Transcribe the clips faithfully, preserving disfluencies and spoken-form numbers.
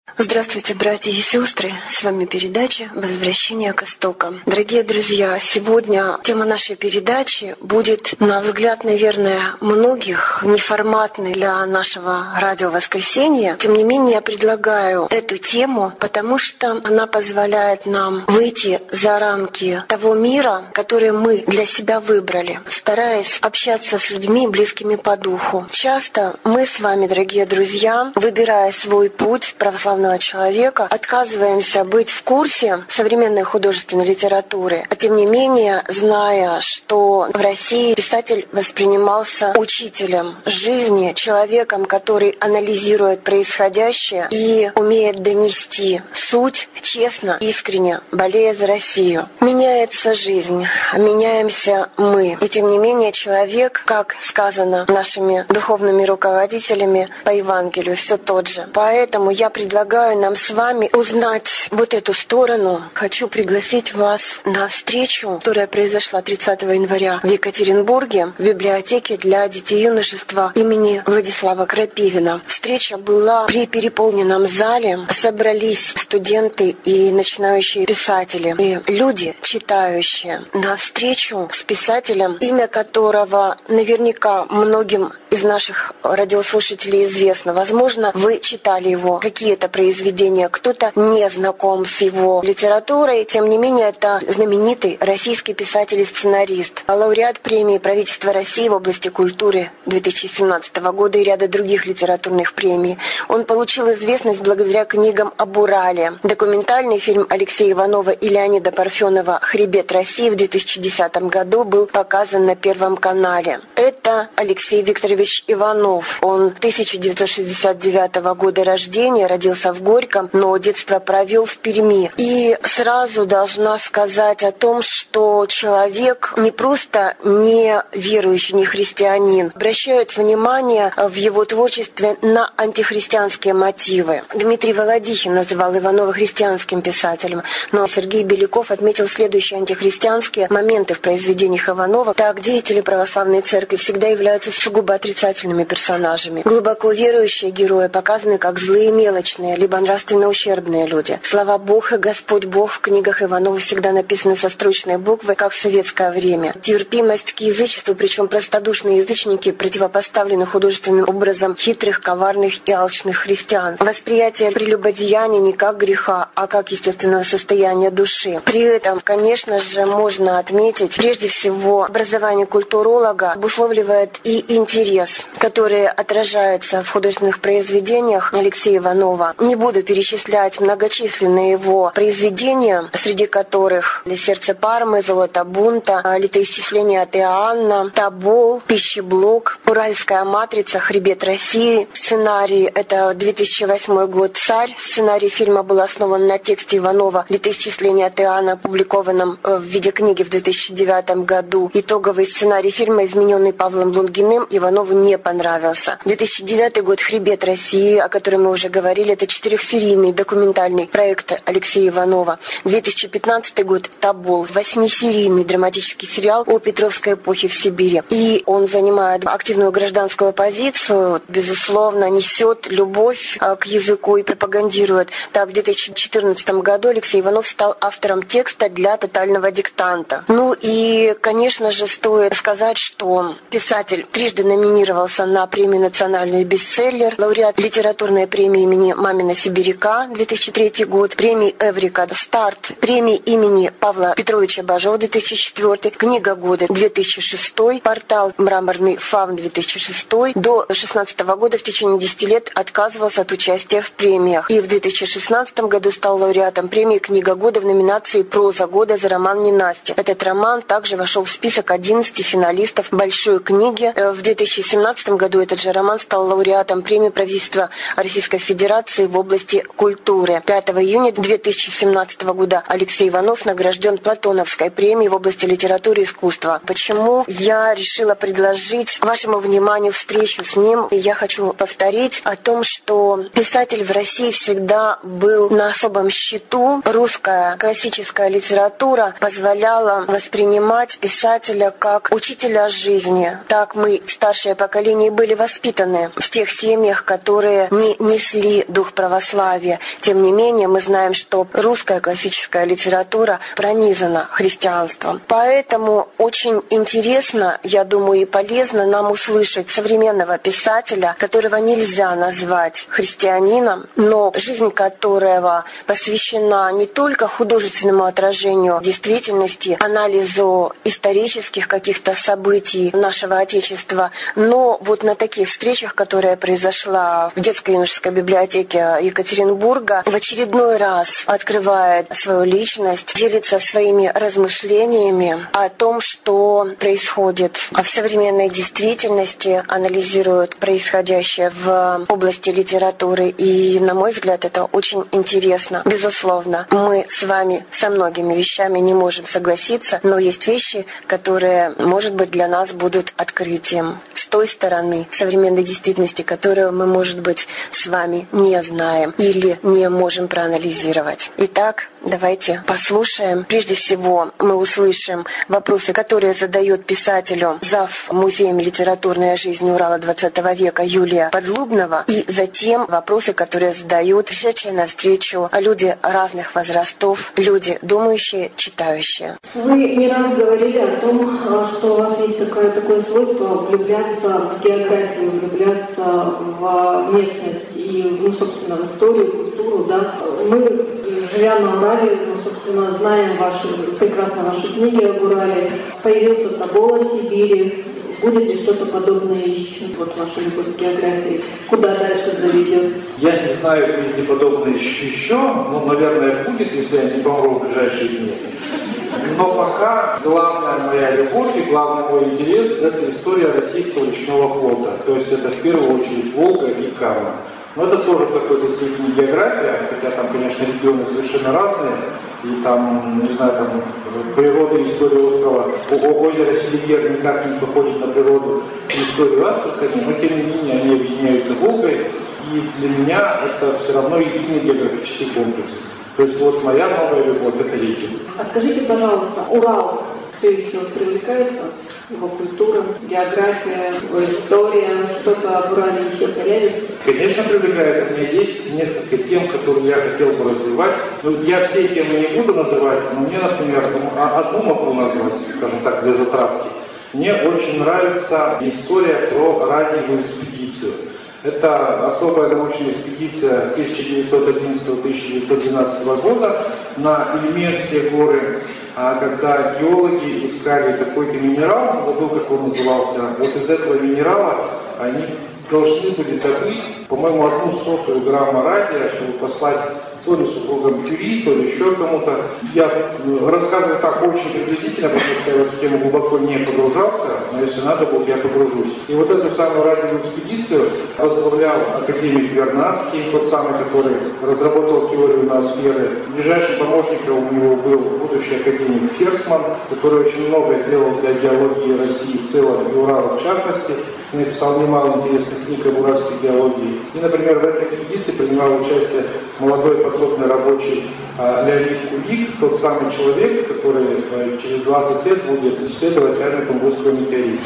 Здравствуйте, братья и сестры! С вами передача «Возвращение к истокам». Дорогие друзья, сегодня тема нашей передачи будет, на взгляд, наверное, многих, неформатной для нашего радио «Воскресенье». Тем не менее, я предлагаю эту тему, потому что она позволяет нам выйти за рамки того мира, который мы для себя выбрали, стараясь общаться с людьми, близкими по духу. Часто мы с вами, дорогие друзья, выбирая свой путь православного человека, отказываемся быть в курсе современной художественной литературы, а тем не менее, зная, что в России писатель воспринимался учителем жизни, человеком, который анализирует происходящее и умеет донести суть честно, искренне, болея за Россию. Меняется жизнь, меняемся мы. И тем не менее, человек, как сказано нашими духовными руководителями по Евангелию, все тот же. Поэтому я предлагаю нам с вами узнать вот эту сторону. Хочу пригласить вас на встречу, которая произошла тридцатого января в Екатеринбурге в библиотеке для детей и юношества имени Владислава Крапивина. Встреча была при переполненном зале. Собрались студенты и начинающие писатели, и люди, читающие. На встречу с писателем, имя которого наверняка многим из наших радиослушателей известно. Возможно, вы читали его какие-то произведения, кто-то не знаком с его литературой. Тем не менее, это знаменитый российский писатель и сценарист, лауреат премии правительства России в области культуры две тысячи семнадцатого года и ряда других литературных премий. Он получил известность благодаря книгам об Урале. Документальный фильм Алексея Иванова и Леонида Парфенова «Хребет России» в две тысячи десятом году был показан на Первом канале. Это Алексей Викторович Иванов. Он тысяча девятьсот шестьдесят девятого года рождения, родился в Горьком, но детство провел в Перми. И сразу должна сказать о том, что человек не просто не верующий, не христианин, обращает внимание в его творчестве на антихристианские мотивы. Дмитрий Володихин называл Иванова христианским писателем, но Сергей Беляков отметил следующие антихристианские моменты в произведениях Иванова. Так, деятели православной церкви всегда являются сугубо отрицательными персонажами. Глубоко верующие герои показаны как злые, мелочные, либо нравственно ущербные люди. Слова «Бог» и «Господь Бог» в книгах Иванова всегда написаны со строчной буквы, как в советское время. Терпимость к язычеству, причем простодушные язычники противопоставлены художественным образом хитрых, коварных и алчных христиан. Восприятие прелюбодеяния не как греха, а как естественного состояния души. При этом, конечно же, можно отметить, прежде всего, образование культуролога обусловливает и интерес, который отражается в художественных произведениях Алексея Иванова. Не буду перечислять многочисленные его произведения, среди которых «Сердце Пармы», «Золото бунта», «Летоисчисление от Иоанна», «Тобол», «Пищеблок», «Уральская матрица», «Хребет России». Сценарий — это две тысячи восьмой год, «Царь». Сценарий фильма был основан на тексте Иванова «Летоисчисление от Иоанна», опубликованном в виде книги в две тысячи девятом году. Итоговый сценарий фильма, измененный Павлом Лунгиным, Иванову не понравился. две тысячи девятый год, «Хребет России», о котором мы уже говорили, это четырехсерийный документальный проект Алексея Иванова. две тысячи пятнадцатый год, «Тобол», восьмисерийный драматический сериал о Петровской эпохе в Сибири. И он занимает активную гражданскую позицию, безусловно, несет любовь к языку и пропагандирует. Так, в две тысячи четырнадцатом году Алексей Иванов стал автором текста для «Тотального диктанта». Ну и, конечно же, стоит сказать, что писатель трижды номинировался на премию «Национальный бестселлер», лауреат литературной премии имени Мамина Сибиряка две тысячи третий год, премии «Эврика», «Старт», премии имени Павла Петровича Бажова две тысячи четвёртый, книга года две тысячи шестой, портал «Мраморный фавн» две тысячи шестой. До две тысячи шестнадцатого года в течение десяти лет отказывался от участия в премиях. И в две тысячи шестнадцатом году стал лауреатом премии «Книга года» в номинации «Проза года» за роман «Ненастье». Этот роман также вошел в список одиннадцати финалистов большой книги. В две тысячи семнадцатом году этот же роман стал лауреатом премии правительства Российской Федерации в области культуры. пятого июня две тысячи семнадцатого года Алексей Иванов награжден Платоновской премией в области литературы и искусства. Почему я решила предложить вашему вниманию встречу с ним? И я хочу повторить о том, что писатель в России всегда был был на особом счету. Русская классическая литература позволяла воспринимать писателя как учителя жизни. Так мы, старшее поколение, были воспитаны в тех семьях, которые не несли дух православия. Тем не менее, мы знаем, что русская классическая литература пронизана христианством. Поэтому очень интересно, я думаю, и полезно нам услышать современного писателя, которого нельзя назвать христианином, но жизнь которого посвящена не только художественному отражению действительности, анализу исторических каких-то событий нашего Отечества, но вот на таких встречах, которая произошла в детско-юношеской библиотеке Екатеринбурга, в очередной раз открывает свою личность, делится своими размышлениями о том, что происходит в современной действительности, анализирует происходящее в области литературы. И, на мой взгляд, это очень интересно. Безусловно, мы с вами со многими вещами не можем согласиться, но есть вещи, которые, может быть, для нас будут открытием с той стороны современной действительности, которую мы, может быть, с вами не знаем или не можем проанализировать. Итак, давайте послушаем. Прежде всего, мы услышим вопросы, которые задает писателю зав. Музеем литературной жизни Урала двадцатого века Юлия Подлубнова, и затем вопросы, которые задают пришедшие навстречу люди разных возрастов, люди думающие, читающие. Вы не раз говорили о том, что у вас есть такое, такое свойство влюбляться в географию, влюбляться в местность и, ну, собственно, в историю, культуру, да. Мы, живя на Урале, ну, собственно, знаем ваши, прекрасно ваши книги об Урале. Появился Тобол о Сибири. Будет ли что-то подобное еще? Вот ваша любовь к географии. Куда дальше заведет? Я не знаю, будет ли подобное еще, еще, но, наверное, будет, если я не помру в ближайшие дни. Но пока главная моя любовь и главный мой интерес – это история российского речного флота. То есть это в первую очередь Волга и Кама. Но это тоже в какой-то степени география, хотя там, конечно, регионы совершенно разные. И там, не знаю, там природа и история острова, озеро Селигер никак не походит на природу и историю Астрахани, но тем не менее они объединяются Волгой, и для меня это все равно единый географический комплекс. То есть вот моя новая любовь – это реки. А скажите, пожалуйста, Урал все еще привлекает вас? Его культура, география, его история, что-то об Урале еще появится? Конечно, привлекает. У меня есть несколько тем, которые я хотел бы развивать. Ну, я все темы не буду называть, но мне, например, одну могу назвать, скажем так, для затравки. Мне очень нравится история про радиевую экспедицию. Это особая научная экспедиция тысяча девятьсот одиннадцатого — тысяча девятьсот двенадцатого года на Ильменские горы, когда геологи искали какой-то минерал, забыл, как он назывался. Вот из этого минерала они должны были добыть, по-моему, одну сотую грамма радия, чтобы послать то ли супругам Кюри, то ли еще кому-то. Я рассказываю так очень приблизительно, потому что я в эту тему глубоко не погружался, но если надо будет, я погружусь. И вот эту самую радиовую экспедицию возглавлял академик Вернадский, тот самый, который разработал теорию ноосферы. Ближайшим помощником у него был будущий академик Ферсман, который очень много сделал для геологии России в целом и Урала в частности. Написал немало интересных книг об уральской геологии. И, например, в этой экспедиции принимал участие молодой подводный рабочий а, Леонид Кулик, тот самый человек, который а, через двадцать лет будет исследовать реально Тунгусского метеорита.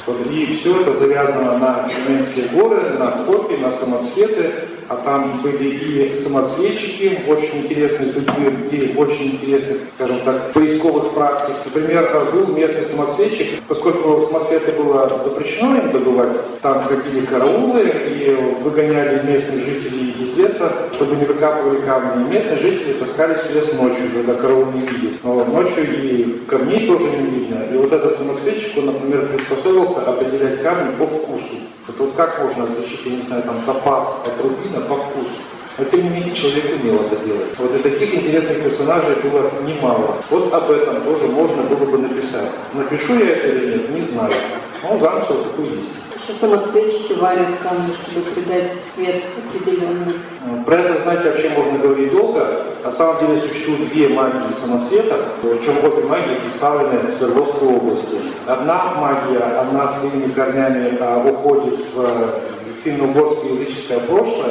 И все это завязано на Ильменские горы, на копии, на самоцветы. А там были и самоцветчики, очень интересные судьбы людей, очень интересных, скажем так, поисковых практик. Например, был местный самоцветчик, поскольку самоцветы было запрещено им добывать, там ходили караулы и выгоняли местных жителей из леса, чтобы не выкапывали камни. И местные жители таскались в лес ночью, когда караул не видит. Но ночью и камней тоже не видно. И вот этот самоцветчик, он, например, приспособился определять камни по вкусу. Это вот как можно отличить, я не знаю, там, топаз от рубина по вкусу? Но тем не менее человек умел это делать. Вот и таких интересных персонажей было немало. Вот об этом тоже можно было бы написать. Напишу я это или нет, не знаю. Но замысел такой есть. Самоцветчики варят камни, чтобы придать цвет определенный. Про это, знаете, вообще можно говорить долго. На самом деле существуют две магии самоцветов, причем обе магии представлены в Свердловской области. Одна магия, она своими корнями а, уходит в финно-угорское языческое прошлое.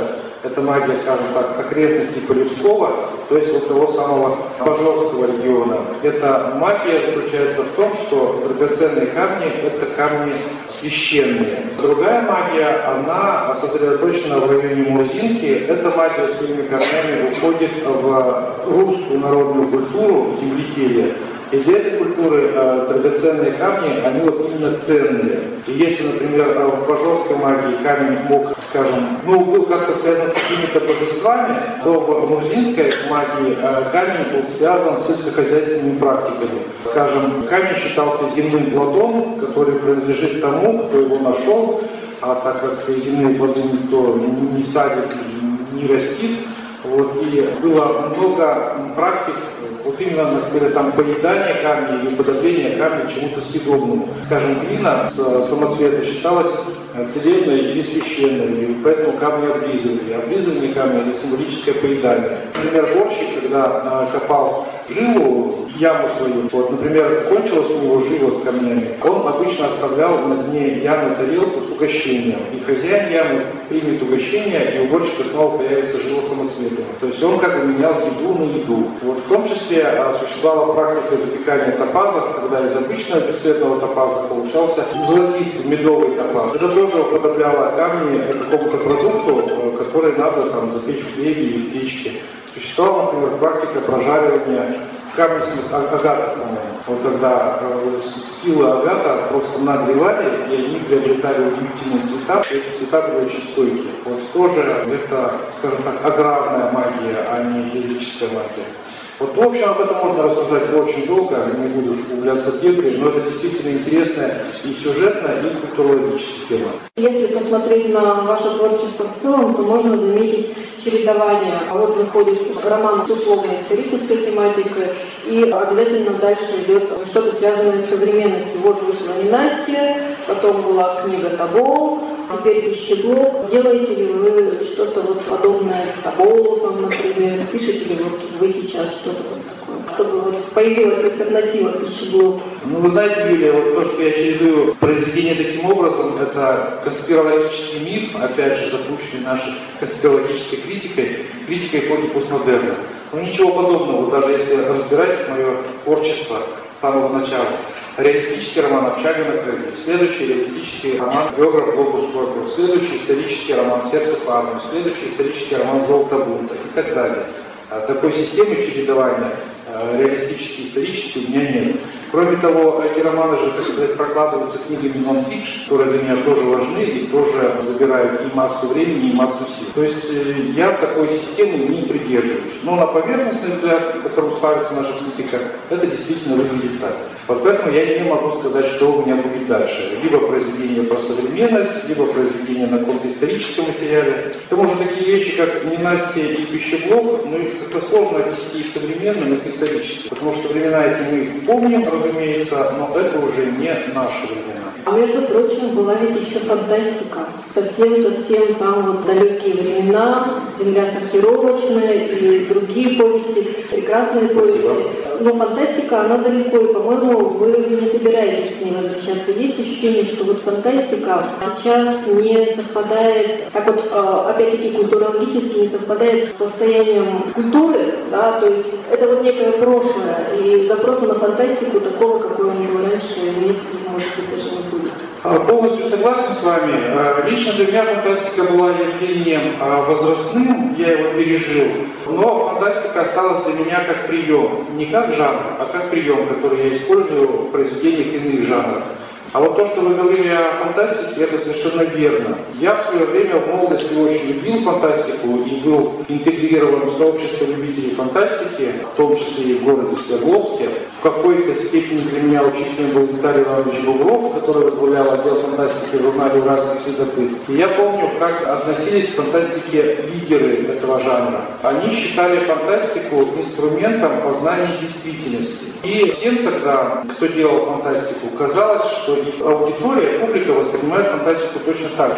Это магия, скажем так, окрестностей Полевского, то есть вот того самого Пожорского региона. Эта магия заключается в том, что драгоценные камни – это камни священные. Другая магия, она сосредоточена в районе Мурзинки. Эта магия своими корнями уходит в русскую народную культуру земледелия. И для этой культуры э, драгоценные камни, они вот именно ценные. И если, например, в Пожорской магии камень мог, скажем, ну, был как-то связан с какими-то божествами, то в Мурзинской магии э, камень был связан с сельскохозяйственными практиками. Скажем, камень считался земным плодом, который принадлежит тому, кто его нашел, а так как земные плоды никто не садит, не растит, вот, и было много практик, вот именно, например, там поедание камня или уподобление камня чему-то съедобному. Скажем, глина с самоцвета считалась целебной или священной, и поэтому камни облизывали. Облизывание камня – это символическое поедание. Например, борщик, когда копал жилу, яму свою, вот, например, кончилась у него жила с камнями, он обычно оставлял на дне ямы тарелку с угощением. И хозяин ямы примет угощение, и у борщика снова появится жила самоцветом. То есть он как бы менял еду на еду. Вот в том числе а, существовала практика запекания топазов, когда из обычного бесцветного топаза получался золотистый медовый топаз. Это тоже уподобляло камни какому-то продукту, который надо там запечь в хлебе или в печке. Существовала, например, практика прожаривания камней агата, по-моему. Вот когда э, скиллы агата просто нагревали, и они приобретали удивительные цвета, и эти цвета были очень стойкие. Вот тоже это, скажем так, аграрная магия, а не языческая магия. Вот, в общем, об этом можно рассуждать очень долго, не буду уж углубляться в дебри, но это действительно интересная и сюжетная, и культурологическая тема. Если посмотреть на ваше творчество в целом, то можно заметить чередование. А вот выходит роман с условной исторической тематикой, и обязательно дальше идет что-то связанное с современностью. Вот вышла «Ненастье», потом была книга «Тобол», теперь «Пищеблок». Делаете ли вы что-то вот подобное Тоболу, там, например? Пишете ли вот вы сейчас что-то вот такое, чтобы вот появилась альтернатива «Пищеблоку»? Ну, вы знаете, Юлия, вот то, что я чередую произведения таким образом, это конспирологический миф, опять же, запущенный нашей конспирологической критикой, критикой эпохи постмодерна. Но ничего подобного, даже если разбирать мое творчество с самого начала. Реалистический роман «Общага на краю», следующий реалистический роман «Географ Глобус Корпус», следующий исторический роман «Сердце по армии», следующий исторический роман «Золото бунта» и так далее. Такой системы чередования реалистический, исторический у меня нет. Кроме того, эти романы же, так сказать, прокладываются книгами нон-фикшн, которые для меня тоже важны и тоже забирают и массу времени, и массу сил. То есть я такой системы не придерживаюсь. Но на поверхностный взгляд, которым ставится наша критика, это действительно выглядит так. Вот поэтому я не могу сказать, что у меня будет дальше. Либо произведение про современность, либо произведение на каком-то историческом материале. К тому же такие вещи, как «Ненастье» и «Пищеблок», ну их как-то сложно отнести и современным, и историческим. Потому что времена эти мы помним, разумеется, но это уже не наши времена. А между прочим, была ведь еще фантастика. Совсем-совсем там вот далекие времена, «Земля сортировочная» и другие повести, прекрасные повести. Но фантастика, она далеко, и, по-моему, вы не собираетесь с ней возвращаться. Есть ощущение, что вот фантастика сейчас не совпадает, так вот, опять-таки, культурологически не совпадает с состоянием культуры, да, то есть это вот некое прошлое, и запроса на фантастику такого, какой он был раньше, нет, может быть, даже не будет. Полностью согласен с вами. Лично для меня фантастика была явлением возрастным, я его пережил, но фантастика осталась для меня как прием, не как жанр, а как прием, который я использую в произведениях иных жанров. А вот то, что вы говорили о фантастике, это совершенно верно. Я в свое время в молодости очень любил фантастику и был интегрирован в сообщество любителей фантастики, в том числе и в городе Свердловске. В какой-то степени для меня учителем был Виталий Иванович Бугров, который возглавлял отдел фантастики в журнале «Уральский следопыт». И я помню, как относились к фантастике лидеры этого жанра. Они считали фантастику инструментом познания действительности. И всем тогда, кто делал фантастику, казалось, что аудитория, публика воспринимает фантастику точно так же.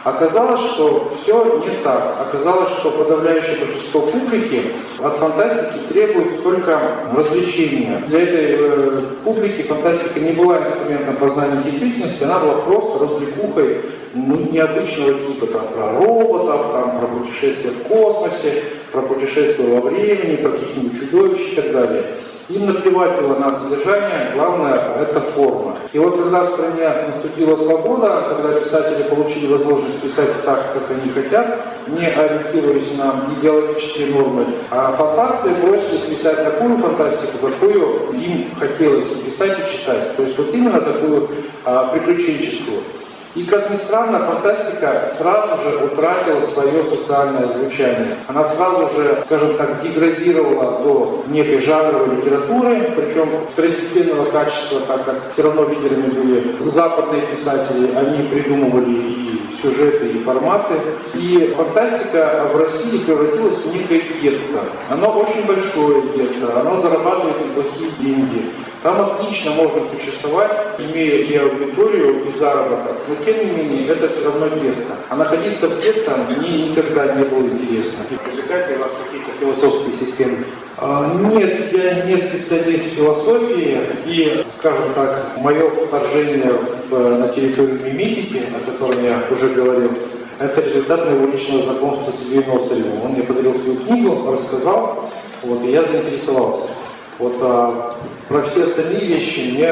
Оказалось, что все не так. Оказалось, что подавляющее большинство публики от фантастики требует только развлечения. Для этой э, публики фантастика не была инструментом познания действительности, она была просто развлекухой ну, необычного типа, там, про роботов, там, про путешествия в космосе, про путешествия во времени, про каких-нибудь чудовищ и так далее. Им наплевать было на содержание, главное – это форма. И вот когда в стране наступила свобода, когда писатели получили возможность писать так, как они хотят, не ориентируясь на идеологические нормы, а фантасты бросились писать такую фантастику, какую им хотелось писать и читать. То есть вот именно такую а, приключенческую. И, как ни странно, фантастика сразу же утратила свое социальное звучание. Она сразу же, скажем так, деградировала до некой жанровой литературы, причем второстепенного качества, так как все равно лидерами были западные писатели, они придумывали и сюжеты, и форматы. И фантастика в России превратилась в некое гетто. Оно очень большое гетто, оно зарабатывает неплохие деньги. Там отлично можно существовать, имея и аудиторию, и заработок, но тем не менее это все равно гетто. А находиться в гетто мне никогда не было интересно. Привлекают ли вас какие-то философские системы? А, нет, я не специалист в философии, и, скажем так, мое вторжение в, на территорию миметики, о котором я уже говорил, это результат моего личного знакомства с Ильей Носаревым. Он мне подарил свою книгу, рассказал, вот, и я заинтересовался. Вот, а про все остальные вещи мне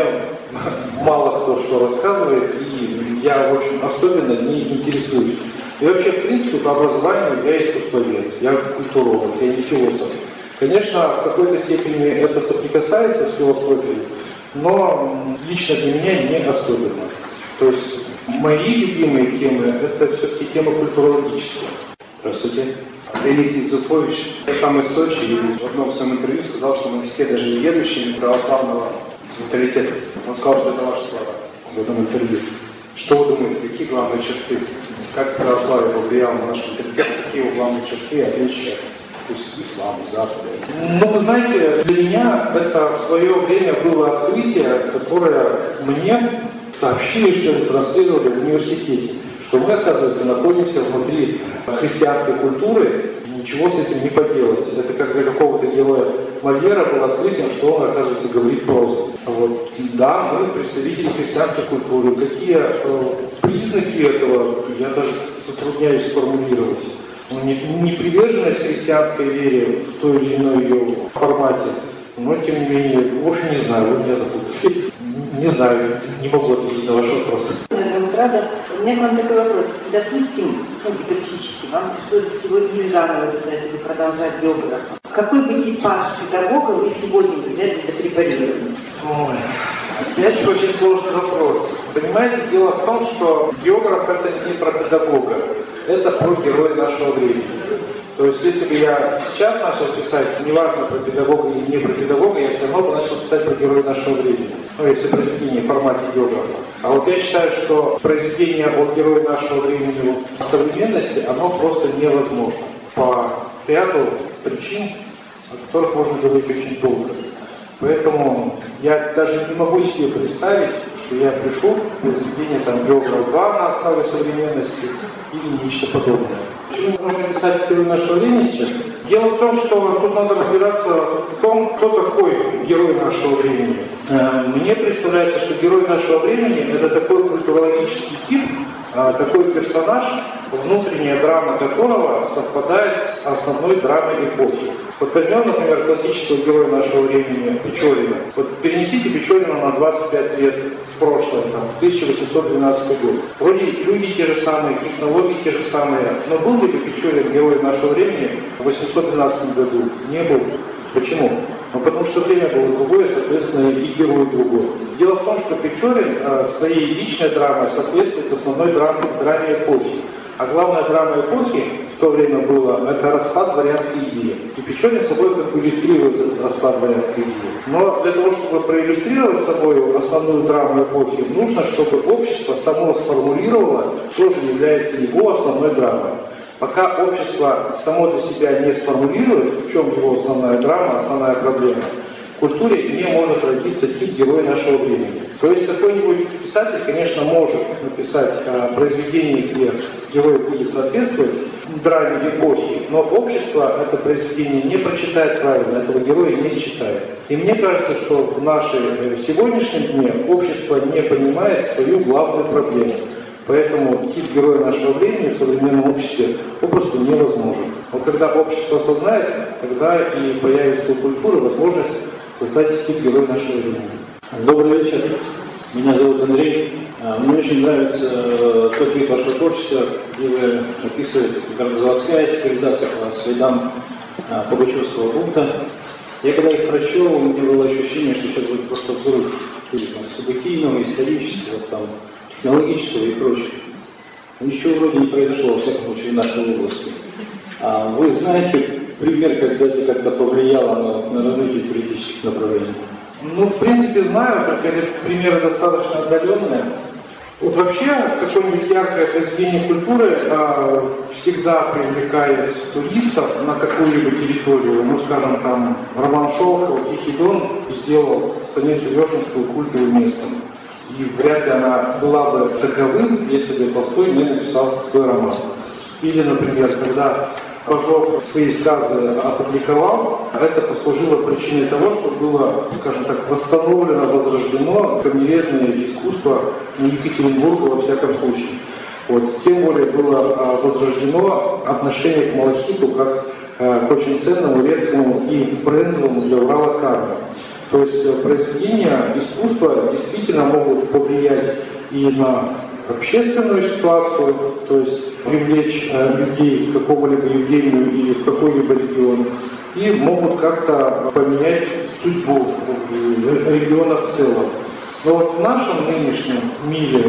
мало кто что рассказывает, и я очень особенно не интересуюсь. И вообще, в принципе, по образованию я искусствовед, я культуролог, я не философ. Конечно, в какой-то степени это соприкасается с философией, но лично для меня не особенно. То есть мои любимые темы – это все-таки темы культурологические. Здравствуйте. Дмитрий Зуфович, я сам из Сочи, и в одном своем интервью сказал, что мы все даже не верующие православного менталитета. Он сказал, что это ваши слова в этом интервью. Что вы думаете, какие главные черты? Как православие повлияло на наш менталитет? Какие его главные черты, отличия? То есть ислам, Запад. Ну, вы знаете, для меня это в свое время было открытие, которое мне сообщили, что ли, транслировали в университете. Что мы, оказывается, находимся внутри христианской культуры, ничего с этим не поделать. Это как для какого-то героя Мольера было открытием, что он, оказывается, говорит прозу. Вот. Да, мы представители христианской культуры. Какие э, признаки этого, я даже затрудняюсь сформулировать. Не, не приверженность христианской вере в той или иной ее формате, но, тем не менее, в общем, не знаю, вы меня запутали. Не знаю, не могу ответить на ваш вопрос. Рада. У меня к вам такой вопрос. Допустим, ну, гипотетически, вам пришлось сегодня заново задать или продолжать биограф. Какой бы типаж педагога вы сегодня взяли для препарирования? Ой, опять очень сложный вопрос. Понимаете, дело в том, что биограф это не про педагога, это про героя нашего времени. То есть, если бы я сейчас начал писать, неважно про педагога или не про педагога, я все равно бы начал писать про героя нашего времени. Ну, если произведение в формате биографа. А вот я считаю, что произведение о герое нашего времени в современности, оно просто невозможно. По ряду причин, о которых можно говорить очень долго. Поэтому я даже не могу себе представить, что я пришел к произведению там биограф два на основе современности или нечто подобное. Почему нужно писать герой нашего времени сейчас? Дело в том, что тут надо разбираться в том, кто такой герой нашего времени. Мне представляется, что герой нашего времени – это такой культурологический тип, такой персонаж, внутренняя драма которого совпадает с основной драмой эпохи. Вот возьмем, например, классического героя нашего времени Печорина. Вот перенесите Печорина на двадцать пять лет в прошлое, там, в тысяча восемьсот двенадцатый год. Вроде люди те же самые, технологии те же самые, но был ли Печорин герой нашего времени в восемьсот двенадцатом году? Не был. Почему? Ну, потому что время было другое, соответственно, и герой другой. Дело в том, что Печорин э, своей личной драмой соответствует основной драме, драме эпохи. А главная драма эпохи в то время была, это распад дворянской идеи. И Печорин собой как бы иллюстрирует этот распад дворянской идеи. Но для того, чтобы проиллюстрировать собой основную драму эпохи, нужно, чтобы общество само сформулировало, что же является его основной драмой. Пока общество само для себя не сформулирует, в чем его основная драма, основная проблема, в культуре не может родиться тип героя нашего времени. То есть какой-нибудь писатель, конечно, может написать а, произведение, где герой будет соответствовать драме эпохи, но общество это произведение не прочитает правильно, этого героя не считает. И мне кажется, что в нашей сегодняшнем дне общество не понимает свою главную проблему. Поэтому тип героя нашего времени в современном обществе попросту невозможен. Но когда общество осознает, тогда и появится у культуры возможность создать тип героя нашего времени. Добрый вечер. Меня зовут Андрей. Мне очень нравится тот вид вашего творчества, где вы описываете горнозаводская цивилизация по следам Пугачевского бунта. Я когда их прочел, у меня было ощущение, что сейчас будет просто взрыв событийного, исторического, там, технологического и прочего. Ничего вроде не произошло, во всяком случае, в нашей области. А вы знаете пример, когда это как-то повлияло на, на развитие политических направлений? Ну, в принципе, знаю, только эти примеры достаточно отдаленные. Вот вообще, какое-нибудь яркое произведение культуры а, всегда привлекает туристов на какую-либо территорию. Ну, скажем, там, Роман Шолохов, Тихий Дон сделал станицу Вешенскую культовым местом. И вряд ли она была бы таковым, если бы Толстой не написал свой роман. Или, например, когда Пажов свои сказы опубликовал, это послужило причиной того, что было, скажем так, восстановлено, возрождено камнерезное искусство Екатеринбурга во всяком случае. Вот. Тем более было возрождено отношение к малахиту как к очень ценному, редкому и брендовому для Урала камню. То есть произведения искусства действительно могут повлиять и на общественную ситуацию, то есть привлечь э, людей к какому-либо явлению или в какой-либо регион, и могут как-то поменять судьбу региона в целом. Но вот в нашем нынешнем мире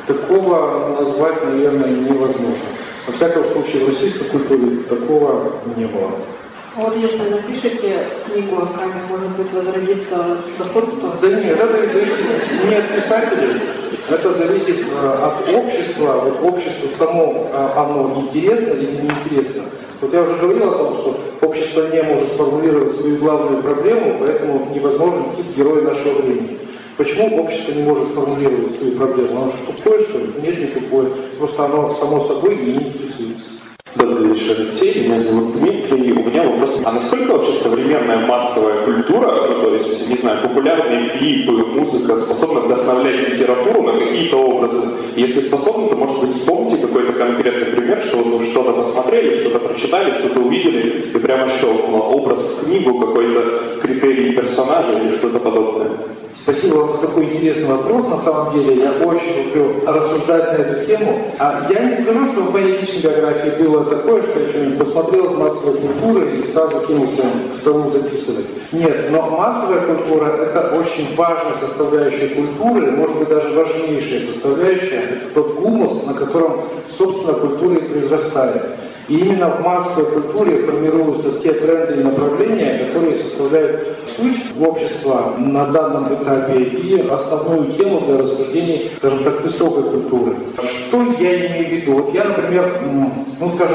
такого назвать, наверное, невозможно. Во всяком случае, в российской культуре такого не было. Вот если напишите книгу о камне, может быть, возродится доходство? Да нет, это зависит не от писателей, это зависит от общества. Вот обществу само оно интересно или неинтересно. Вот я уже говорил о том, что общество не может сформулировать свою главную проблему, поэтому невозможен тип героя нашего времени. Почему общество не может сформулировать свою проблему? Оно что, тупое, что ли? Нет, не тупое. Просто оно само собой не интересуется. Добрый вечер, Алексей. Меня зовут Дмитрий. У меня вопрос. А насколько вообще современная массовая культура, ну, то есть, не знаю, популярные клипы, музыка способна вдохновлять литературу на какие-то образы? Если способны, то, может быть, вспомните какой-то конкретный пример, что вы что-то посмотрели, что-то прочитали, что-то увидели, и прямо щелкнуло образ, книгу, какой-то критерий персонажа или что-то подобное. Спасибо вам за такой интересный вопрос. На самом деле, я очень люблю рассуждать на эту тему. А я не скажу, что в моей личной биографии было такое, что я что-нибудь посмотрел с массовой культуры и сразу кинулся к столу записывать. Нет, но массовая культура – это очень важная составляющая культуры, может быть, даже важнейшая составляющая. Это тот гумус, на котором, собственно, культура и произрастает. И именно в массовой культуре формируются те тренды и направления, которые составляют суть общества на данном этапе и основную тему для рассуждений, скажем так, высокой культуры. Что я имею в виду? Вот я, например, ну, скажем,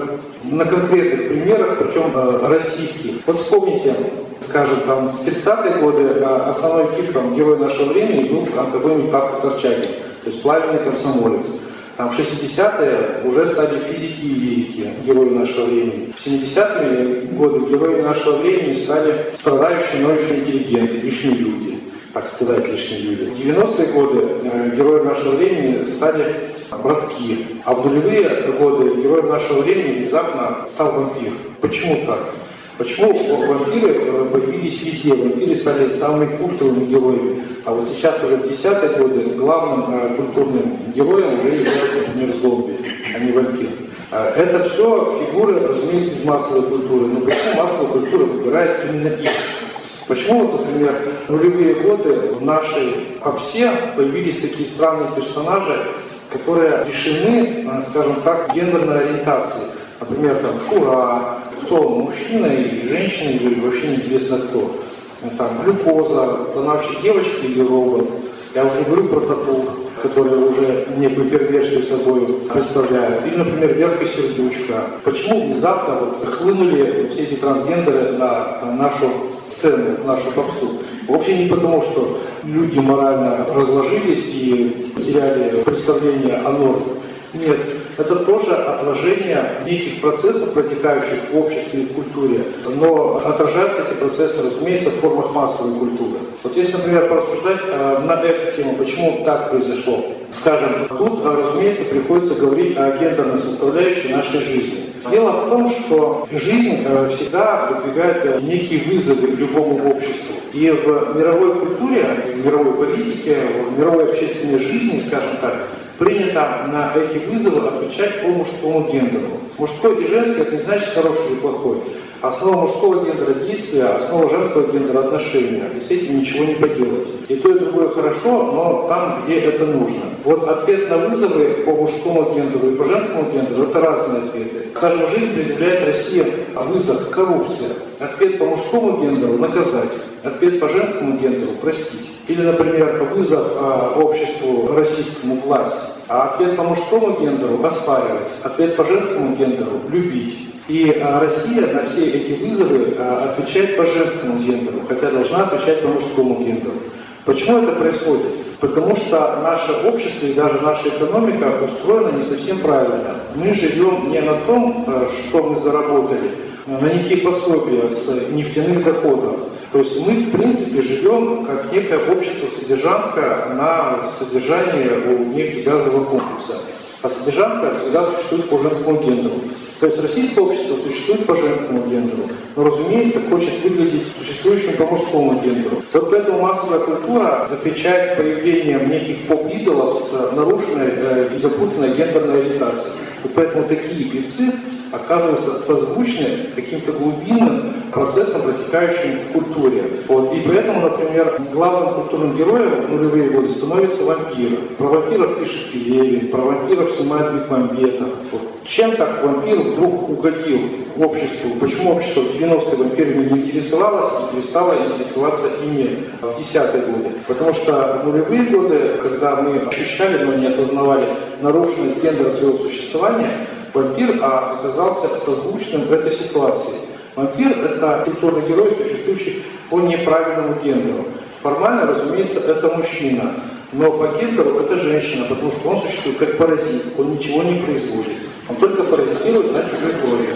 на конкретных примерах, причем российских. Вот вспомните, скажем, там, в тридцатые годы основной типом героя нашего времени был какой-нибудь Павел Корчагин, то есть пламенный комсомолец. Там, в шестидесятые уже стали физики и лирики, герои нашего времени. В семидесятые годы героями нашего времени стали страдающие, ноющие интеллигенты, лишние люди, так сказать, лишние люди. В девяностые годы э, герои нашего времени стали братки, а в нулевые годы героем нашего времени внезапно стал вампир. Почему так? Почему вампиры появились везде? Вампиры стали самыми культовыми героями. А вот сейчас уже в десятые годы главным э, культурным героем уже является, например, зомби, а не вампир. Э, это все фигуры, разумеется, из массовой культуры. Но почему массовая культура выбирает именно их? Почему, вот, например, в нулевые годы в нашей попсе появились такие странные персонажи, которые лишены, скажем так, гендерной ориентации? Например, там Шура, кто он, мужчина или женщина, или вообще неизвестно кто. Там глюкоза, тонавшие девочки или робот. Я уже не говорю про тату, которые уже некую перверсию собой представляют. Или, например, Верка Сердючка. Почему внезапно вот хлынули все эти трансгендеры на, на нашу сцену, в нашу попсу. Вовсе не потому, что люди морально разложились и теряли представление о норме. Нет, это тоже отражение неких процессов, протекающих в обществе и в культуре, но отражают эти процессы, разумеется, в формах массовой культуры. Вот если, например, порассуждать э, на эту тему, почему так произошло, скажем, тут, разумеется, приходится говорить о гендерной составляющей нашей жизни. Дело в том, что жизнь э, всегда выдвигает некие вызовы любому обществу. И в мировой культуре, в мировой политике, в мировой общественной жизни, скажем так, принято на эти вызовы отвечать по мужскому гендеру. Мужской и женский — это не значит хороший или плохой. Основа мужского гендера — действия, основа женского гендера — отношения. И с этим ничего не поделать. И то, и другое хорошо, но там, где это нужно. Вот ответ на вызовы по мужскому гендеру и по женскому гендеру — это разные ответы. Скажем, жизнь предъявляет России вызов — коррупция. Ответ по мужскому гендеру — наказать. Ответ по женскому гендеру — простить. Или, например, вызов а, обществу российскому — власть. А ответ по мужскому гендеру — оспаривать. Ответ по женскому гендеру — любить. И а, Россия на все эти вызовы а, отвечает по женскому гендеру, хотя должна отвечать по мужскому гендеру. Почему это происходит? Потому что наше общество и даже наша экономика устроена не совсем правильно. Мы живем не на том, что мы заработали, на некие пособия с нефтяных доходов. То есть мы, в принципе, живем как некое общество-содержанка на содержании у нефтегазового комплекса. А содержанка всегда существует по женскому гендеру. То есть российское общество существует по женскому гендеру, но, разумеется, хочет выглядеть существующим по мужскому гендеру. Вот поэтому массовая культура запрещает появлением неких поп-идолов с нарушенной э, и запутанной гендерной ориентацией. Вот поэтому такие певцы оказываются созвучны каким-то глубинным процессом, протекающим в культуре. Вот. И поэтому, например, главным культурным героем в нулевые годы становится вампир. Про вампиров пишет Пелевин, про вампиров снимает Бекмамбетов. Вот. Чем так вампир вдруг угодил обществу? Почему общество в девяностые вампирами не интересовалось и перестало интересоваться ими в десятые годы? Потому что в нулевые годы, когда мы ощущали, но не осознавали нарушенность гендера своего существования, вампир а, оказался созвучным в этой ситуации. Вампир — это культурный герой, существующий по неправильному гендеру. Формально, разумеется, это мужчина, но по гендеру это женщина, потому что он существует как паразит, он ничего не производит. Он только паразитирует на чужой крови.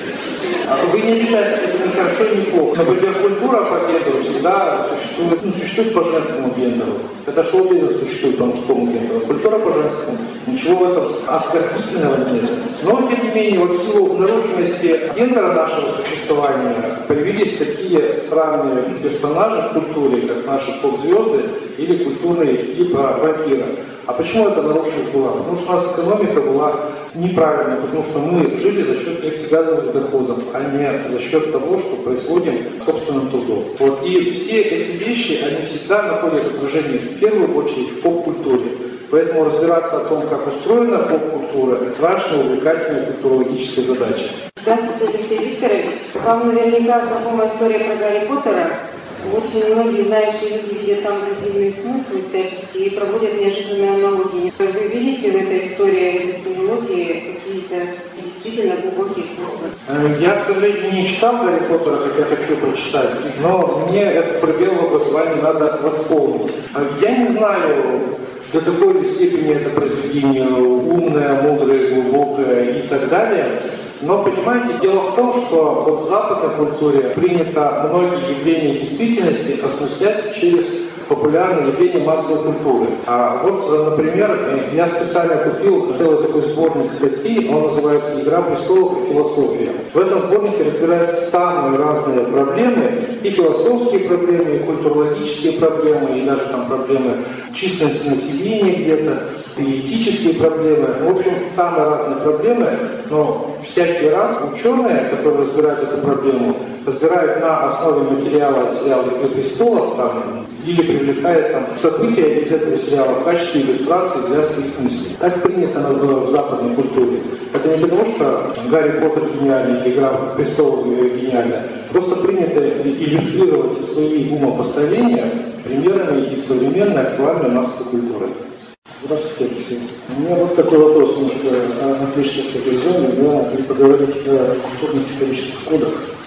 Вы не обижайтесь, это не хорошо и не плохо. Например, культура по гендеру всегда существует, ну, существует по женскому гендеру. Это шоу-бизнес существует по мужскому гендеру. Культура по женскому. Ничего в этом оскорбительного нет. Но, тем не менее, вот в силу нарушенности гендера нашего существования появились такие странные персонажи в культуре, как наши поп-звезды или культурные типа вампира. А почему это нарушилось было? Потому что у нас экономика была неправильная, потому что мы жили за счет нефтегазовых доходов, а не за счет того, что производим собственным трудом. Вот. И все эти вещи, они всегда находят отражение в первую очередь в поп-культуре. Поэтому разбираться о том, как устроена поп-культура, это важная, увлекательная культурологическая задача. Здравствуйте, Алексей Викторович. Вам наверняка знакома история про Гарри Поттера. Очень многие знающие люди видят там длинные смыслы всяческие и проводят неожиданные аналогии. Вы видите в этой истории, в этой семиологии какие-то действительно глубокие смыслы? Я, к сожалению, не читал Гарри Поттера, хотя хочу прочитать, но мне этот пробел в образовании надо восполнить. Я не знаю, до какой степени это произведение умное, мудрое, глубокое и так далее. Но, понимаете, дело в том, что вот в западной культуре принято многие явления действительности осмыслять через популярные явления массовой культуры. А вот, например, я специально купил целый такой сборник статей, он называется «Игра престолов и философия». В этом сборнике разбираются самые разные проблемы, и философские проблемы, и культурологические проблемы, и даже там проблемы численности населения где-то, и этические проблемы. В общем, самые разные проблемы, но всякий раз ученые, которые разбирают эту проблему, разбирают на основе материала сериала «Игры престолов» там, или привлекают там, события из этого сериала в качестве иллюстрации для своих мыслей. Так принято в западной культуре. Это не потому, что Гарри Поттер гениальный, или «Игра престолов» гениальная. Просто принято иллюстрировать свои умопоставления примерами из современной актуальной массовой культуры. Здравствуйте, Алексей. У меня вот такой вопрос, немножко отличный с этой зоны, да, и поговорить о культурных исторических кодах.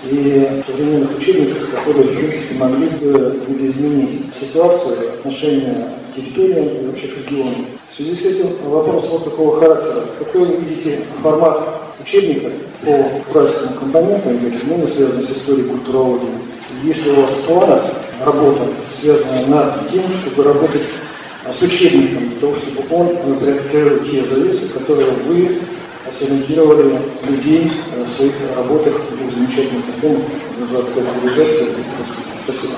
и современных учебниках, которые, в принципе, могли бы изменить ситуацию, отношения к территориям и вообще к регионам. В связи с этим вопрос вот такого характера. Какой вы видите формат учебника по уральским компонентам, ну, связанным с историей культурологии? Есть ли у вас в планах работа, связанная над тем, чтобы работать с учебником, для того, чтобы он приоткрыл те завесы, которые вы сориентировали людей в своих работах в замечательных темах городской цивилизации? Спасибо.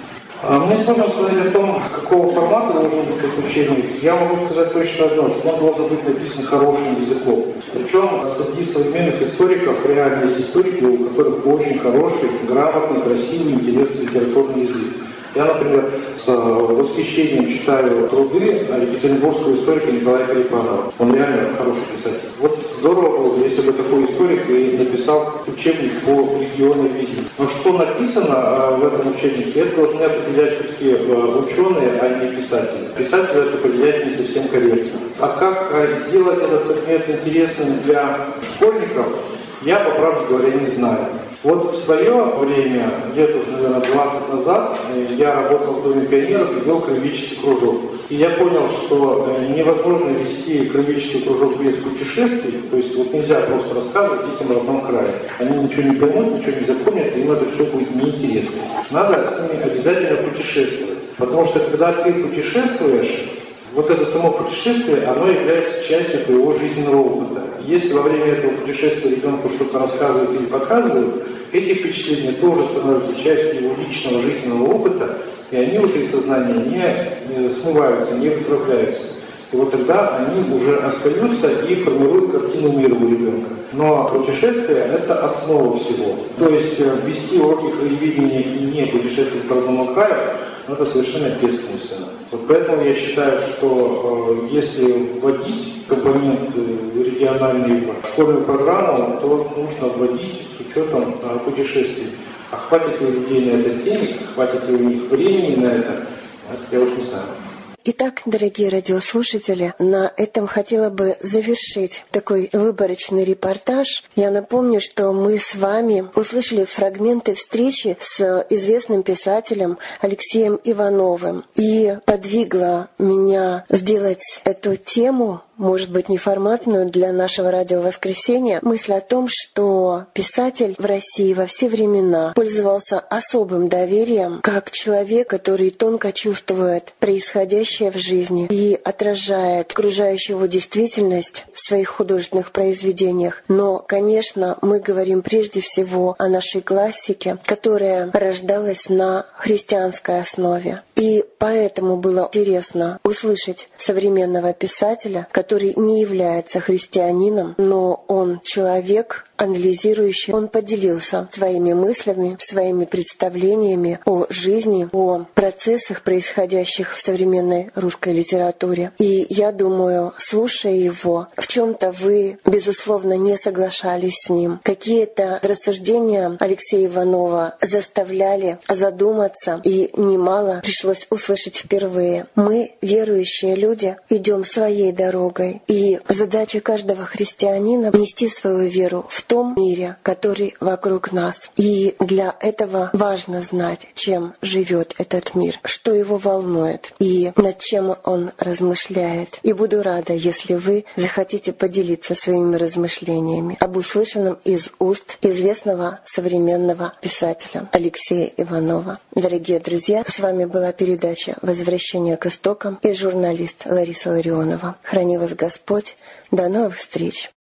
А мне сложно сказать о том, какого формата должен быть этот учебник. Я могу сказать точно одно, что он должен быть написан хорошим языком. Причем среди современных историков реально есть историки, у которых очень хороший, грамотный, красивый, интересный литературный язык. Я, например, с восхищением читаю труды екатеринбургского историка Николая Карипанова. Он реально хороший писатель. Вот здорово было бы, если бы такой историк и написал учебник по регионоведению. Но что написано в этом учебнике, это должны определять все-таки ученые, а не писатели. Писатели это определяет не совсем корректно. А как сделать этот предмет интересным для школьников, я, по правде говоря, не знаю. Вот в свое время, где-то уже, наверное, двадцать назад, я работал в Доме пионеров и вел краеведческий кружок. И я понял, что невозможно вести краеведческий кружок без путешествий, то есть вот нельзя просто рассказывать детям в родном крае. Они ничего не поймут, ничего не запомнят, и им это все будет неинтересно. Надо с ними обязательно путешествовать. Потому что когда ты путешествуешь, вот это само путешествие, оно является частью твоего жизненного опыта. Если во время этого путешествия ребенку что-то рассказывают или показывают, эти впечатления тоже становятся частью его личного жизненного опыта, и они уже из сознания не смываются, не вытравляются. И вот тогда они уже остаются и формируют картину мира у ребенка. Но путешествие – это основа всего. То есть вести уроки краеведения и не путешествовать по родному краю – это совершенно бессмысленно. Вот поэтому я считаю, что э, если вводить компоненты региональные в школьную программу, то нужно вводить с учетом э, путешествий. А хватит ли у людей на это денег, хватит ли у них времени на это, это я уж не знаю. Итак, дорогие радиослушатели, на этом хотела бы завершить такой выборочный репортаж. Я напомню, что мы с вами услышали фрагменты встречи с известным писателем Алексеем Ивановым. И подвигло меня сделать эту тему, может быть, неформатную для нашего радио «Воскресенье», мысль о том, что писатель в России во все времена пользовался особым доверием как человек, который тонко чувствует происходящее в жизни и отражает окружающую его действительность в своих художественных произведениях. Но, конечно, мы говорим прежде всего о нашей классике, которая рождалась на христианской основе. И поэтому было интересно услышать современного писателя, который не является христианином, но он человек, анализирующий. Он поделился своими мыслями, своими представлениями о жизни, о процессах, происходящих в современной русской литературе. И я думаю, слушая его, в чем-то вы, безусловно, не соглашались с ним. Какие-то рассуждения Алексея Иванова заставляли задуматься, и немало пришлось услышать впервые. Мы, верующие люди, идем своей дорогой. И задача каждого христианина — нести свою веру в том мире, который вокруг нас. И для этого важно знать, чем живет этот мир, что его волнует и над чем он размышляет. И буду рада, если вы захотите поделиться своими размышлениями об услышанном из уст известного современного писателя Алексея Иванова. Дорогие друзья, с вами была передача «Возвращение к истокам» и журналист Лариса Ларионова. Храни вас Господь. До новых встреч!